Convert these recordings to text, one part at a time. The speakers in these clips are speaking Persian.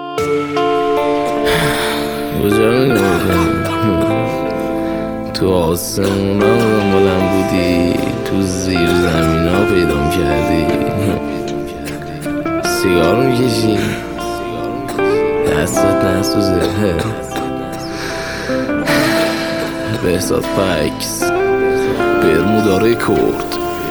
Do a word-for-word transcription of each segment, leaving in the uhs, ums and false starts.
کجا میگم تو آسمون ها دنبالم بودی، تو زیر زمین ها پیدام کردی، سیگار میکشی دستت نسوزه بهزاد فکس برمودا رکورد.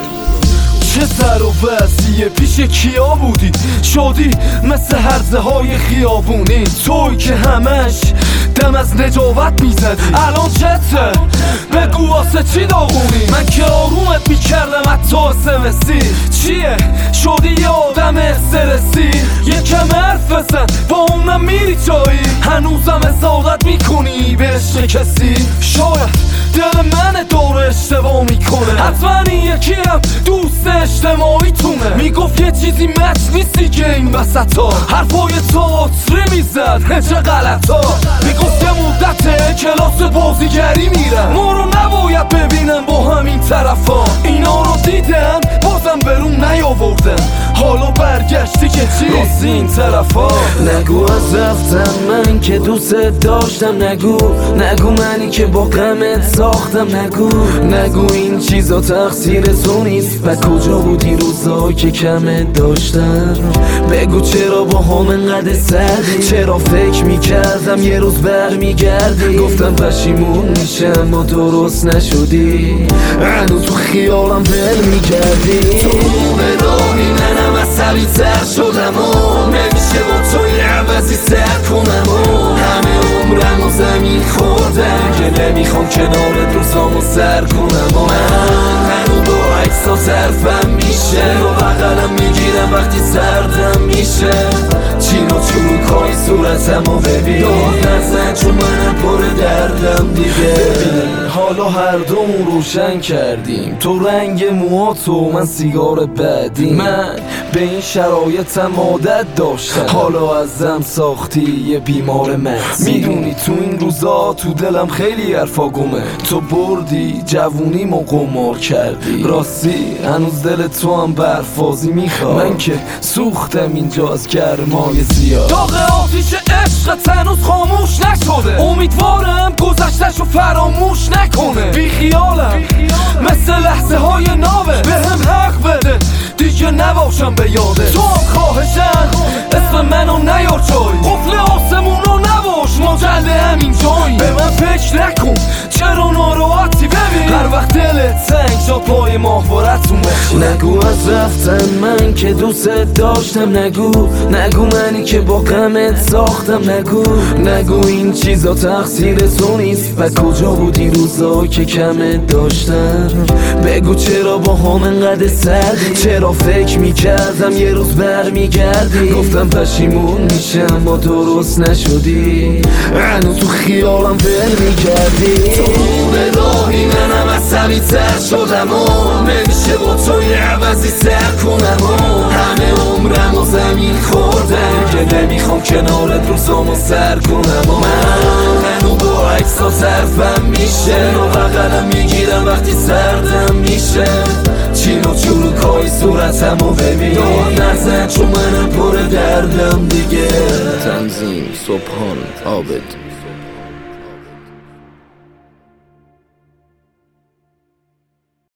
چه سر و وضعیه پیش کیا بودی؟ شدی مثل هرزه های خیابونی، توی که همش دم از نجابت میزدی، الان چته؟ بگو واسه چی داغونی؟ من که آرومت میکردم حتی اسمسی. چیه؟ شدی یه آدم استرسی؟ یکم حرف بزن با اونم میری جایی؟ هنوزم حسادت میکنی به عشق کسی؟ شاید دل من دور اشتباه میکنه، حتما این یکی هم دوست اجتماعی تونه. میگفت یه چیزی مچ نیستی که این وسط ها، حرفای تئاتری میزد چه غلط ها. میگفت یه مدت کلاس بازیگری میرم، ما رو نباید ببینم با همین طرف ها. اینا رو دیدم بازم برون نیاوردم، حالا برگشتی که چی؟ راست این طرف ها. نگو از رفتم من که دوست داشتم، نگو نگو منی که با غمت ساختم، نگو نگو این چیزا تقصیر تو نیست. و کجا بودی روزا که کمت داشتم؟ بگو چرا با هم انقدر سردی؟ چرا فکر میکردم یه روز برمیگردی؟ گفتم پشیمون میشم و درست نشدی، هنوز تو خیالم دل میکردی. تو به راهی منم عصبی تر شدم و نمیشه با تو یه عوضی سر کنم و همه عمرم و زمین خوردم که نمیخوام کنارت روزامو سر کنم و من هنو با عکسا صرفم میشه و بغلم میگیرم وقتی سردم میشه. چین و چروکای صورتمو ببین، داد نزن چون منم پر دردم دیگه. حالا هر دومون روشن کردیم، تو رنگ موهاتو من سیگار بعدی. من به این شرایطم عادت داشتم، حالا ازم ساختی یه بیمار مغزی. میدونی تو این روزا تو دلم خیلی حرفا گمه، تو بردی جوونیمو قمار کردی. راستی هنوز دل تو هم برفازی میخواد، من که سوختم اینجا از گرمای زیاد. داغ آتیش عشقت هنوز خاموش نشده، امیدوارم گذشتشو فراموش نکنه. بی خیالم مثل لحظه های ناوه، به هم حق بده دیگه نباشم به یاده. تو هم خواهشم اسم منو نیار جای، قفل آسمونو نباش مجله همین جایی. به من فکر نکن چرا ناراحتی، ببین هر وقت دلت تنگ شد پای ماهوارتون باشی. نگو از رفتن من که دوست داشتم، نگو نگو منی که با غمت ساختم، نگو نگو این چیزا تقصیر تو نیست. و کجا بودی روزا که کمت داشتم؟ بگو چرا با هم انقدر سردی؟ چرا فکر میکردم یه روز برمیگردی؟ گفتم پشیمون میشم و درست نشدی، هنوز تو خیالم ول میکردی. تو به راهی منم عصبی تر شدم و نمیشه با تو یه عوضی سر کنم و همه عمرم و زمین خوردم که نمیخوام کنارت روزامو سر کنم و من هنو با عکسا صرفم میشه و بغلم میگیرم وقتی سردم میشه. چین و چروکای صورتمو ببین، داد نزن چون منم پر دردم دیگه. تنظیم صبحان عابد.